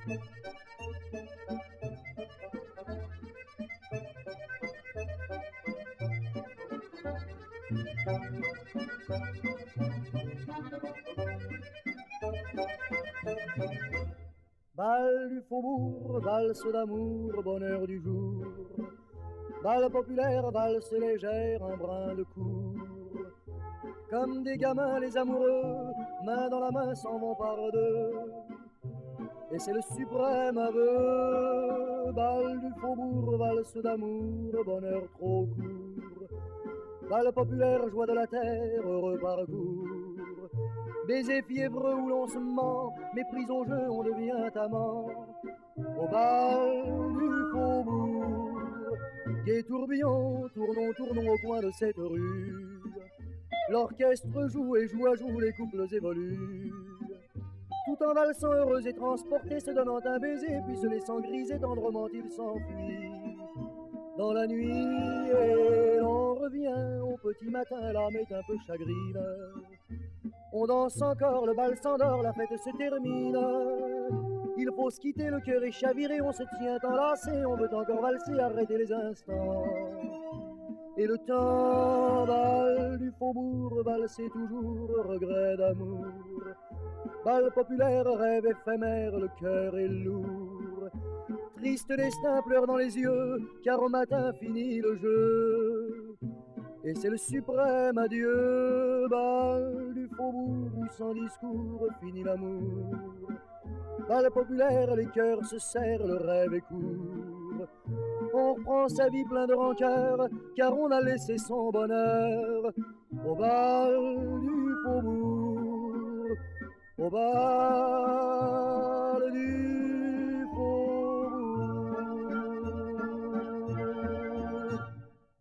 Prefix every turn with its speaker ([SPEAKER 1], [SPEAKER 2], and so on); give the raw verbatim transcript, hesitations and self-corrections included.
[SPEAKER 1] Bal du faubourg, valse d'amour, bonheur du jour. Bal populaire, valse légère, un brin de cour. Comme des gamins, les amoureux, main dans la main, s'en vont par deux. Et c'est le suprême aveu. Bal du faubourg, valse d'amour, bonheur trop court. Bal populaire, joie de la terre, heureux parcours. Baiser fiévreux où l'on se ment, méprise au jeu, on devient amant. Au bal du faubourg, gai tourbillon, tournons, tournons au coin de cette rue. L'orchestre joue et joue à joue, les couples évoluent. Tout en valsant, heureux et transportés, se donnant un baiser, puis se laissant griser, tendrement ils s'enfuient. Dans la nuit, et l'on revient au petit matin, l'âme est un peu chagrine. On danse encore, le bal s'endort, la fête se termine. Il faut se quitter, le cœur est chaviré, on se tient enlacé, on veut encore valser, arrêter les instants. Et le temps, bal du faubourg, valser toujours, regret d'amour. Bal populaire, rêve éphémère, le cœur est lourd. Triste destin, pleure dans les yeux, car au matin finit le jeu. Et c'est le suprême adieu, bal du faubourg où sans discours finit l'amour. Bal populaire, les cœurs se serrent, le rêve est court. On reprend sa vie plein de rancœur, car on a laissé son bonheur au bal du faubourg, au bal